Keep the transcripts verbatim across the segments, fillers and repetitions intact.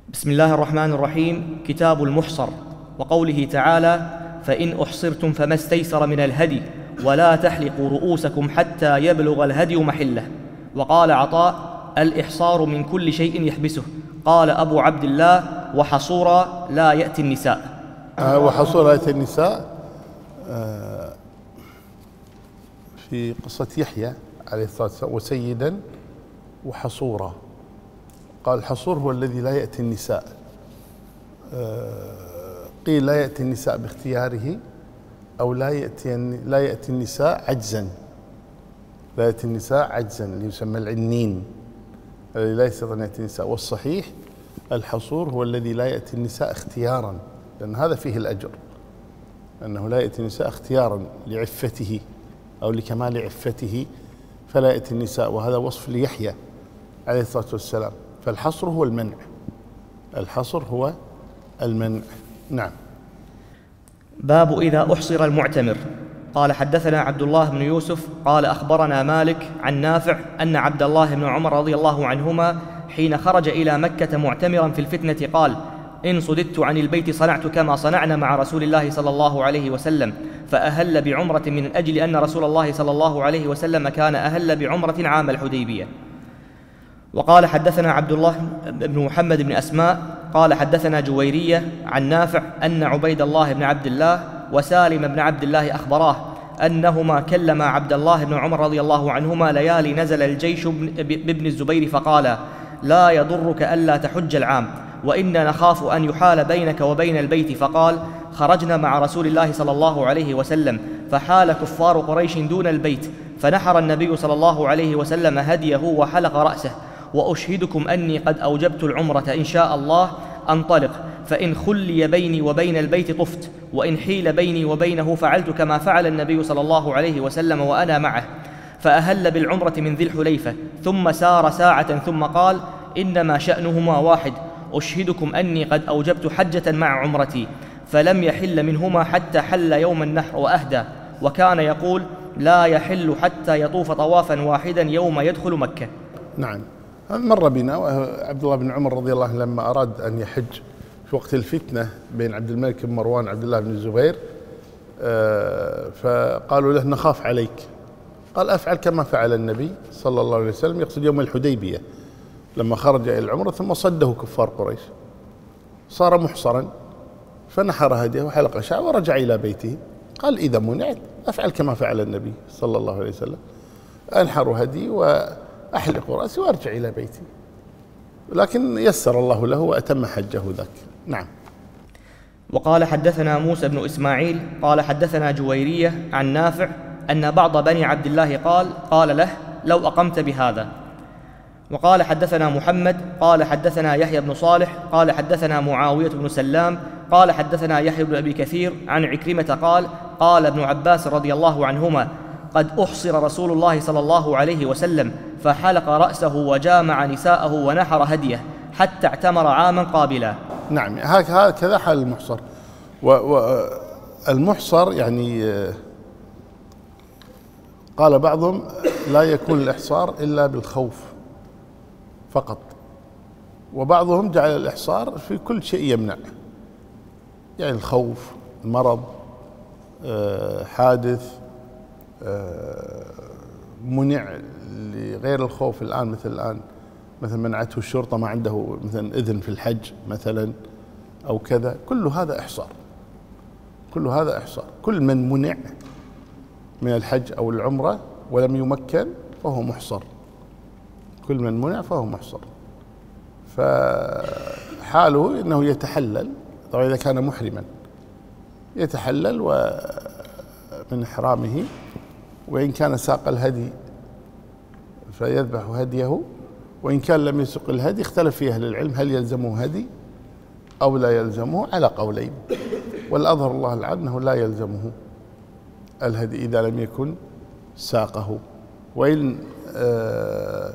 بسم الله الرحمن الرحيم. كتاب المحصر. وقوله تعالى: فإن أحصرتم فما استيسر من الهدي ولا تحلقوا رؤوسكم حتى يبلغ الهدي محله. وقال عطاء: الإحصار من كل شيء يحبسه. قال أبو عبد الله: وحصورا لا يأتي النساء. آه وحصورا يأتي النساء آه في قصة يحيى عليه الصلاة والسلام: وسيدا وحصورا. قال الحصور هو الذي لا يأتي النساء. آه قيل لا يأتي النساء باختياره، أو لا يأتي لا يأتي النساء عجزا لا يأتي النساء عجزا اللي يسمى العنين الذي لا يستطيع أن يأتي النساء. والصحيح الحصور هو الذي لا يأتي النساء اختيارا، لأن هذا فيه الأجر، أنه لا يأتي النساء اختيارا لعفته أو لكمال عفته، فلا يأتي النساء، وهذا وصف ليحيى عليه الصلاة والسلام. فالحصر هو المنع، الحصر هو المنع. نعم. باب إذا أحصر المعتمر. قال: حدثنا عبد الله بن يوسف قال: أخبرنا مالك عن نافع أن عبد الله بن عمر رضي الله عنهما حين خرج إلى مكة معتمرا في الفتنة قال: إن صددت عن البيت صنعت كما صنعنا مع رسول الله صلى الله عليه وسلم، فأهل بعمرة من أجل أن رسول الله صلى الله عليه وسلم كان أهل بعمرة عام الحديبية. وقال: حدثنا عبد الله بن محمد بن أسماء قال: حدثنا جويرية عن نافع أن عبيد الله بن عبد الله وسالم بن عبد الله أخبراه أنهما كلما عبد الله بن عمر رضي الله عنهما ليالي نزل الجيش بابن الزبير فقال: لا يضرك ألا تحج العام، وإنا نخاف أن يحال بينك وبين البيت. فقال: خرجنا مع رسول الله صلى الله عليه وسلم فحال كفار قريش دون البيت، فنحر النبي صلى الله عليه وسلم هديه وحلق رأسه، وأشهدكم أني قد أوجبت العمرة إن شاء الله أنطلق، فإن خلي بيني وبين البيت طفت، وإن حيل بيني وبينه فعلت كما فعل النبي صلى الله عليه وسلم وأنا معه. فأهل بالعمرة من ذي الحليفة، ثم سار ساعة ثم قال: إنما شأنهما واحد، أشهدكم أني قد أوجبت حجة مع عمرتي. فلم يحل منهما حتى حل يوم النحر وأهدى، وكان يقول: لا يحل حتى يطوف طوافا واحدا يوم يدخل مكة. نعم. مر بنا عبد الله بن عمر رضي الله عنه لما أراد أن يحج في وقت الفتنة بين عبد الملك بن مروان وعبد الله بن الزبير، فقالوا له: نخاف عليك. قال: أفعل كما فعل النبي صلى الله عليه وسلم، يقصد يوم الحديبية لما خرج إلى العمرة ثم صده كفار قريش، صار محصرا، فنحر هديه وحلق شعره ورجع إلى بيته. قال: إذا منعت أفعل كما فعل النبي صلى الله عليه وسلم، أنحر هدي وأحلق رأسي وأرجع إلى بيتي. لكن يسر الله له وأتم حجه ذاك. نعم. وقال: حدثنا موسى بن إسماعيل قال: حدثنا جويرية عن نافع أن بعض بني عبد الله قال قال له: لو أقمت بهذا. وقال: حدثنا محمد قال: حدثنا يحيى بن صالح قال: حدثنا معاوية بن سلام قال: حدثنا يحيى بن أبي كثير عن عكرمة قال: قال ابن عباس رضي الله عنهما: قد أحصر رسول الله صلى الله عليه وسلم فحلق رأسه وجامع نساءه ونحر هديه حتى اعتمر عاما قابلا. نعم، هكذا حال المحصر. والمحصر يعني قال بعضهم لا يكون الإحصار إلا بالخوف فقط، وبعضهم جعل الإحصار في كل شيء يمنع، يعني الخوف، المرض، حادث منع لغير الخوف. الآن مثل الآن مثلا منعته الشرطة، ما عنده مثلا إذن في الحج مثلا أو كذا، كل هذا إحصار، كل هذا إحصار. كل من منع من الحج أو العمرة ولم يمكن فهو محصر، كل من منع فهو محصر. فحاله إنه يتحلل، طبعا إذا كان محرما يتحلل من إحرامه، وإن كان ساق الهدي فيذبح هديه، وإن كان لم يسق الهدي اختلف فيه أهل العلم هل يلزمه هدي أو لا يلزمه، على قولين. والأظهر الله العالم أنه لا يلزمه الهدي إذا لم يكن ساقه، وإن آه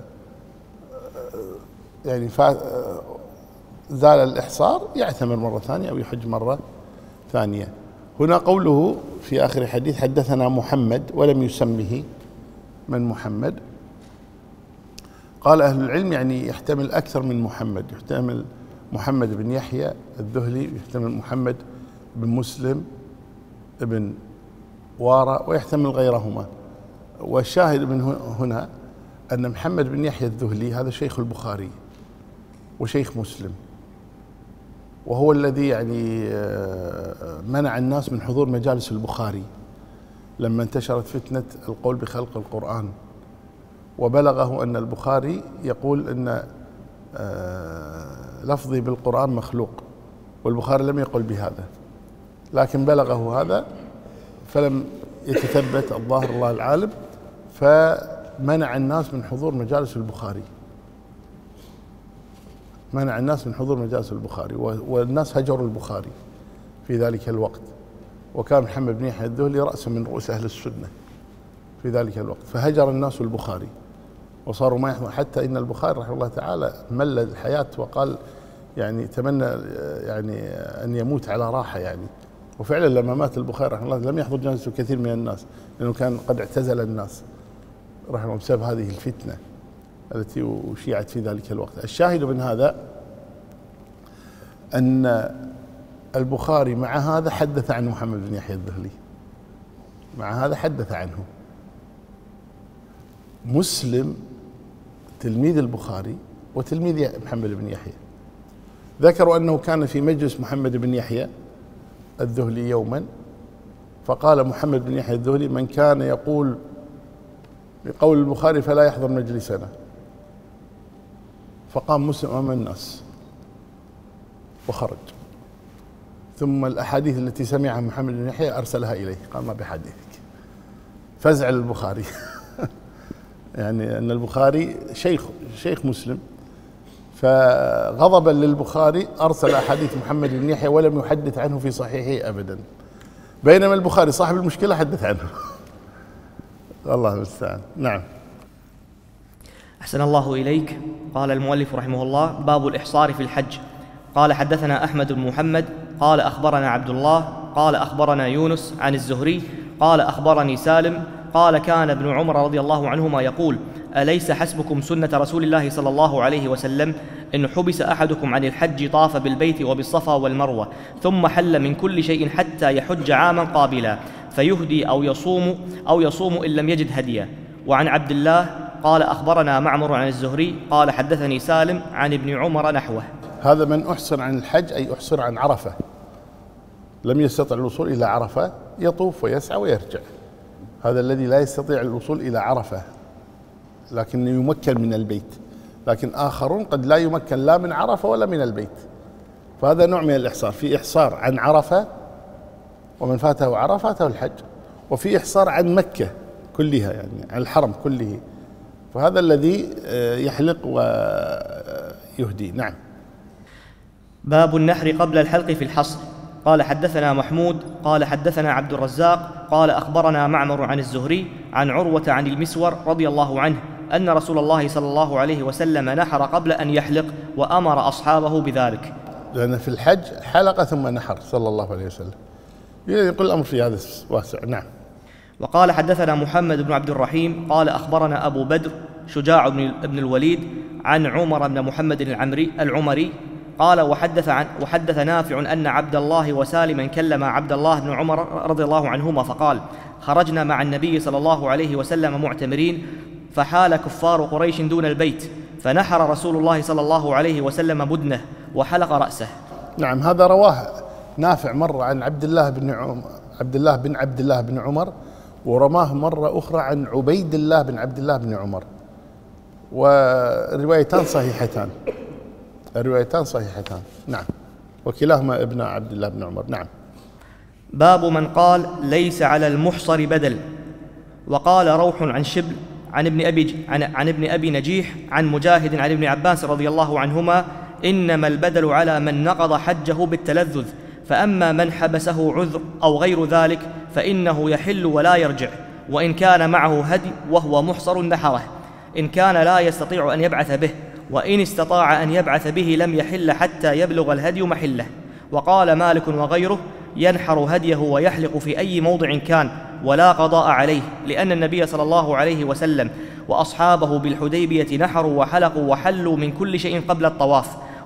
يعني زال الإحصار يعتمر مرة ثانية أو يحج مرة ثانية. هنا قوله في آخر الحديث: حدثنا محمد، ولم يسمه من محمد. قال أهل العلم يعني يحتمل أكثر من محمد، يحتمل محمد بن يحيى الذهلي، يحتمل محمد بن مسلم بن وارى، ويحتمل غيرهما. والشاهد من هنا أن محمد بن يحيى الذهلي هذا شيخ البخاري وشيخ مسلم، وهو الذي يعني منع الناس من حضور مجالس البخاري لما انتشرت فتنة القول بخلق القرآن، وبلغه أن البخاري يقول أن لفظي بالقرآن مخلوق، والبخاري لم يقل بهذا، لكن بلغه هذا فلم يتثبت الظاهر الله العالم، فمنع الناس من حضور مجالس البخاري، منع الناس من حضور مجالس البخاري، والناس هجروا البخاري في ذلك الوقت. وكان محمد بن يحيى الذهلي رأسا من رؤوس أهل السنة في ذلك الوقت، فهجر الناس البخاري وصاروا ما يحضر، حتى إن البخاري رحمه الله تعالى مل الحياة وقال يعني تمنى يعني أن يموت على راحة يعني. وفعلا لما مات البخاري رحمه الله لم يحضر جنازته كثير من الناس، لأنه كان قد اعتزل الناس رحمه الله بسبب هذه الفتنة التي أشيعت في ذلك الوقت. الشاهد من هذا أن البخاري مع هذا حدث عن محمد بن يحيى الذهلي، مع هذا حدث عنه. مسلم تلميذ البخاري وتلميذ محمد بن يحيى ذكروا أنه كان في مجلس محمد بن يحيى الذهلي يوما، فقال محمد بن يحيى الذهلي: من كان يقول بقول البخاري فلا يحضر مجلسنا. فقام مسلم أمام الناس وخرج، ثم الأحاديث التي سمعها محمد بن يحيى أرسلها إليه، قال: ما بحديثك. فزع البخاري يعني أن البخاري شيخ شيخ مسلم، فغضبا للبخاري أرسل أحاديث محمد بن يحيى ولم يحدث عنه في صحيحه أبدا، بينما البخاري صاحب المشكلة حدث عنه. الله المستعان. نعم. أحسن الله إليك. قال المؤلف رحمه الله: باب الإحصار في الحج. قال حدثنا أحمد بن محمد قال أخبرنا عبد الله قال أخبرنا يونس عن الزهري قال أخبرني سالم قال كان ابن عمر رضي الله عنهما يقول: أليس حسبكم سنة رسول الله صلى الله عليه وسلم إن حبس أحدكم عن الحج طاف بالبيت وبالصفا والمروة ثم حل من كل شيء حتى يحج عاما قابلا فيهدي أو يصوم أو يصوم إن لم يجد هديا. وعن عبد الله قال أخبرنا معمر عن الزهري قال حدثني سالم عن ابن عمر نحوه. هذا من أحصر عن الحج أي أحصر عن عرفة، لم يستطع الوصول إلى عرفة يطوف ويسعى ويرجع. هذا الذي لا يستطيع الوصول إلى عرفة لكن يمكن من البيت، لكن آخرون قد لا يمكن لا من عرفة ولا من البيت، فهذا نوع من الإحصار. في إحصار عن عرفة ومن فاته عرفة فاته الحج، وفي إحصار عن مكة كلها يعني عن الحرم كله، فهذا الذي يحلق ويهدي. نعم. باب النحر قبل الحلق في الحصر. قال حدثنا محمود قال حدثنا عبد الرزاق قال أخبرنا معمر عن الزهري عن عروة عن المسور رضي الله عنه أن رسول الله صلى الله عليه وسلم نحر قبل أن يحلق وأمر أصحابه بذلك. لأن في الحج حلق ثم نحر صلى الله عليه وسلم، يقول الأمر في هذا واسع. نعم. وقال حدثنا محمد بن عبد الرحيم قال أخبرنا أبو بدر شجاع بن الوليد عن عمر بن محمد العمري العمري قال وحدث عن وحدث نافع أن عبد الله وسالما كلم عبد الله بن عمر رضي الله عنهما فقال: خرجنا مع النبي صلى الله عليه وسلم معتمرين فحال كفار قريش دون البيت فنحر رسول الله صلى الله عليه وسلم بدنه وحلق رأسه. نعم. هذا رواه نافع مرة عن عبد الله بن عمر عبد الله بن عبد الله بن عمر، ورماه مرة أخرى عن عبيد الله بن عبد الله بن عمر، والروايتان صحيحتان الروايتان صحيحتان. نعم. وكلاهما ابن عبد الله بن عمر. نعم. باب من قال ليس على المحصر بدل. وقال روح عن شبل عن ابن أبي, عن, عن ابن أبي نجيح عن مجاهد عن ابن عباس رضي الله عنهما: إنما البدل على من نقض حجه بالتلذذ، فأما من حبسه عذر أو غير ذلك فإنه يحل ولا يرجع، وإن كان معه هدي وهو محصر نحره، إن كان لا يستطيع أن يبعث به، وإن استطاع أن يبعث به لم يحل حتى يبلغ الهدي محله. وقال مالك وغيره: ينحر هديه ويحلق في أي موضع كان ولا قضاء عليه، لأن النبي صلى الله عليه وسلم وأصحابه بالحديبية نحروا وحلقوا وحلوا من كل شيء قبل الطواف،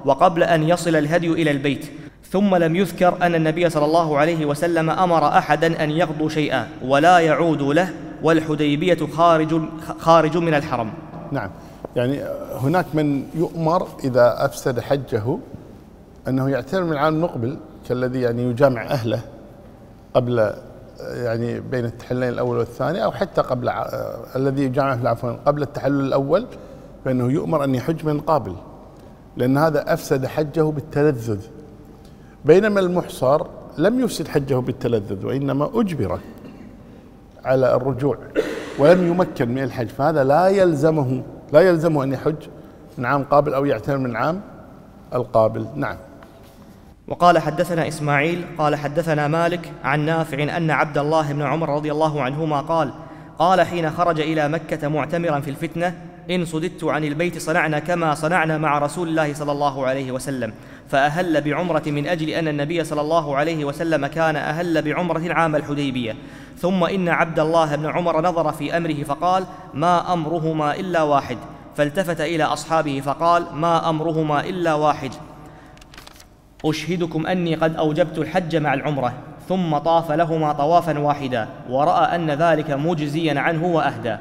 وقبل أن يصل الهدي إلى البيت. ثم لم يذكر أن النبي صلى الله عليه وسلم أمر أحدا أن يقضوا شيئا ولا يعودوا له، والحديبية خارج خارج من الحرم. نعم، يعني هناك من يؤمر إذا أفسد حجه أنه يعتمر من العام المقبل، كالذي يعني يجامع أهله قبل يعني بين التحللين الأول والثاني، أو حتى قبل الذي يجامع في عفوا قبل التحلل الأول، فإنه يؤمر أن يحج من قابل، لأن هذا أفسد حجه بالتلذذ، بينما المحصر لم يفسد حجه بالتلذذ وإنما أجبر على الرجوع ولم يمكن من الحج، فهذا لا يلزمه لا يلزمه أن يحج من عام قابل أو يعتمر من عام القابل. نعم. وقال حدثنا إسماعيل قال حدثنا مالك عن نافع أن عبد الله بن عمر رضي الله عنهما قال قال حين خرج إلى مكة معتمرا في الفتنة: إن صددت عن البيت صنعنا كما صنعنا مع رسول الله صلى الله عليه وسلم، فأهل بعمرة من أجل أن النبي صلى الله عليه وسلم كان أهل بعمرة عام الحديبية. ثم إن عبد الله بن عمر نظر في أمره فقال: ما أمرهما إلا واحد، فالتفت إلى أصحابه فقال: ما أمرهما إلا واحد، أشهدكم أني قد أوجبت الحج مع العمرة. ثم طاف لهما طوافا واحدا، ورأى أن ذلك مجزيا عنه وأهدى.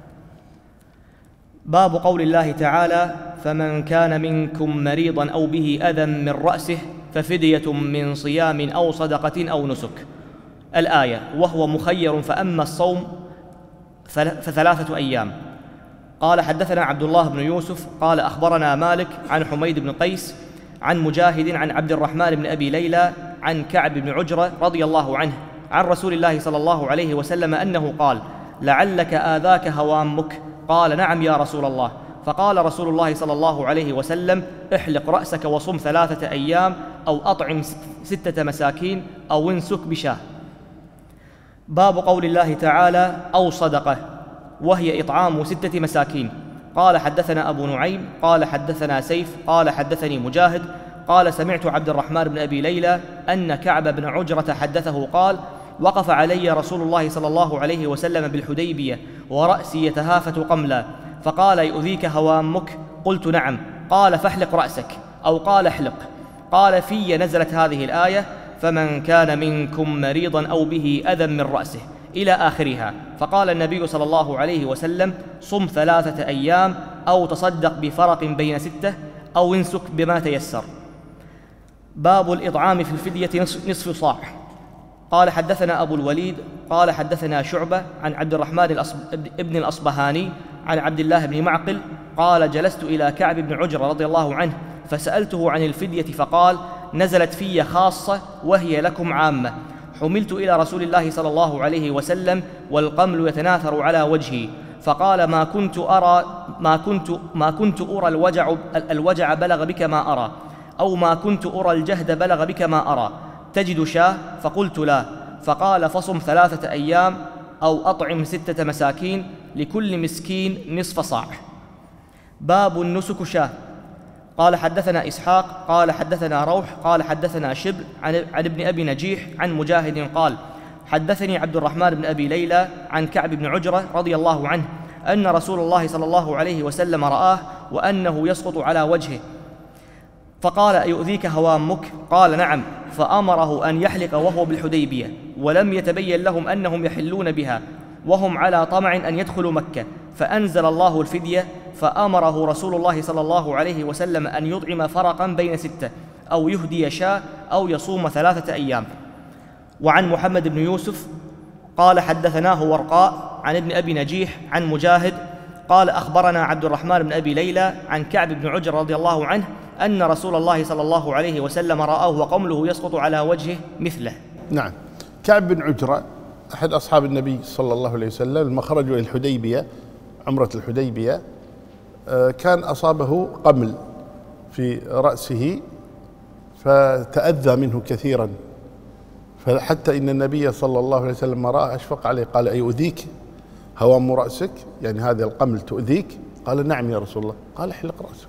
باب قول الله تعالى: فمن كان منكم مريضا أو به أذى من رأسه ففدية من صيام أو صدقة أو نسك، الآية. وهو مخير، فأما الصوم فثلاثة أيام. قال حدثنا عبد الله بن يوسف قال أخبرنا مالك عن حميد بن قيس عن مجاهد عن عبد الرحمن بن أبي ليلى عن كعب بن عجرة رضي الله عنه عن رسول الله صلى الله عليه وسلم أنه قال: لعلك آذاك هوامك؟ قال: نعم يا رسول الله. فقال رسول الله صلى الله عليه وسلم: احلق رأسك وصم ثلاثة أيام، أو أطعم ستة مساكين، أو انسك بشاه. باب قول الله تعالى: أو صدقة، وهي إطعام ستة مساكين. قال حدثنا أبو نعيم قال حدثنا سيف قال حدثني مجاهد قال سمعت عبد الرحمن بن أبي ليلى أن كعب بن عجرة حدثه قال: وقف علي رسول الله صلى الله عليه وسلم بالحديبية ورأسي يتهافت قملا، فقال: يؤذيك هوامك؟ قلت: نعم. قال: فاحلق رأسك، أو قال: احلق. قال: في نزلت هذه الآية: فمن كان منكم مريضا أو به أذى من رأسه، إلى آخرها. فقال النبي صلى الله عليه وسلم: صم ثلاثة أيام، أو تصدق بفرق بين ستة، أو انسك بما تيسر. باب الإطعام في الفدية نصف صاع. قال حدثنا أبو الوليد قال حدثنا شعبة عن عبد الرحمن ابن الأصبهاني عن عبد الله بن معقل قال: جلست إلى كعب بن عجرة رضي الله عنه فسألته عن الفدية، فقال: نزلت في خاصة وهي لكم عامة. حملت إلى رسول الله صلى الله عليه وسلم والقمل يتناثر على وجهي، فقال: ما كنت أرى ما كنت ما كنت أرى الوجع الوجع بلغ بك ما أرى، أو ما كنت أرى الجهد بلغ بك ما أرى، تجد شاه؟ فقلت: لا. فقال: فصم ثلاثة أيام، أو أطعم ستة مساكين، لكل مسكين نصف صاع. باب النسك شاه. قال حدثنا إسحاق قال حدثنا روح قال حدثنا شبل عن, عن ابن أبي نجيح عن مجاهد قال: حدثني عبد الرحمن بن أبي ليلى عن كعب بن عجرة رضي الله عنه أن رسول الله صلى الله عليه وسلم رآه وأنه يسقط على وجهه، فقال: أيؤذيك هوامك؟ قال: نعم. فأمره أن يحلق وهو بالحديبية، ولم يتبين لهم أنهم يحلون بها، وهم على طمع أن يدخلوا مكة، فأنزل الله الفدية، فأمره رسول الله صلى الله عليه وسلم أن يطعم فرقا بين ستة، أو يهدي شاة، أو يصوم ثلاثة أيام. وعن محمد بن يوسف قال حدثناه ورقاء عن ابن أبي نجيح عن مجاهد قال: أخبرنا عبد الرحمن بن أبي ليلى عن كعب بن عجرة رضي الله عنه أن رسول الله صلى الله عليه وسلم رآه وقمله يسقط على وجهه مثله. نعم. كعب بن عجرة أحد أصحاب النبي صلى الله عليه وسلم لما خرجوا إلى الحديبية، عمرة الحديبية، كان أصابه قمل في رأسه فتأذى منه كثيرا، فحتى إن النبي صلى الله عليه وسلم رأى أشفق عليه، قال: أيؤذيك هوام رأسك؟ يعني هذا القمل تؤذيك؟ قال: نعم يا رسول الله. قال: احلق رأسك.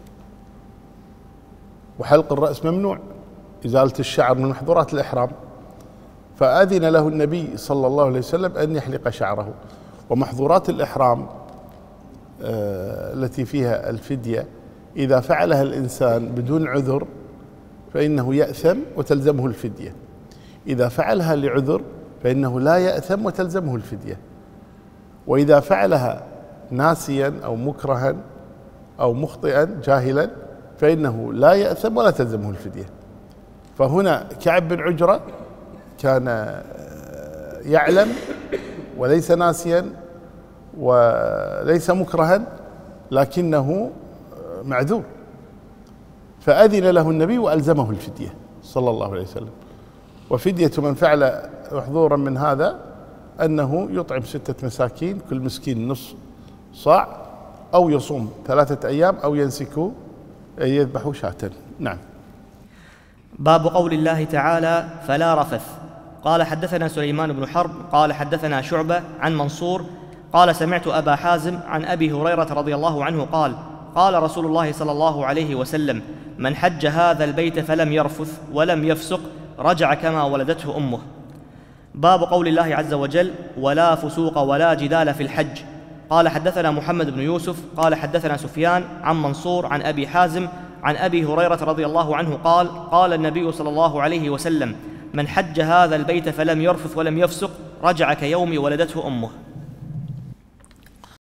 وحلق الرأس ممنوع، إزالة الشعر من محظورات الإحرام، فأذن له النبي صلى الله عليه وسلم أن يحلق شعره. ومحظورات الإحرام التي فيها الفدية إذا فعلها الإنسان بدون عذر فإنه يأثم وتلزمه الفدية، إذا فعلها لعذر فإنه لا يأثم وتلزمه الفدية، وإذا فعلها ناسيا أو مكرها أو مخطئا جاهلا فإنه لا يأثم ولا تلزمه الفدية. فهنا كعب بن عجرة كان يعلم وليس ناسيا وليس مكرها لكنه معذور، فأذن له النبي وألزمه الفدية صلى الله عليه وسلم. وفدية من فعل محظورا من هذا أنه يطعم ستة مساكين، كل مسكين نصف صاع، أو يصوم ثلاثة أيام، أو ينسكوا يذبحوا شاة. نعم. باب قول الله تعالى: فلا رفث. قال حدثنا سليمان بن حرب قال حدثنا شعبة عن منصور قال سمعت أبا حازم عن أبي هريرة رضي الله عنه قال: قال رسول الله صلى الله عليه وسلم: من حج هذا البيت فلم يرفث ولم يفسق رجع كما ولدته أمه. باب قول الله عز وجل: ولا فسوق ولا جدال في الحج. قال حدثنا محمد بن يوسف قال حدثنا سفيان عن منصور عن أبي حازم عن أبي هريرة رضي الله عنه قال: قال النبي صلى الله عليه وسلم: من حج هذا البيت فلم يرفث ولم يفسق رجع كيوم ولدته أمه.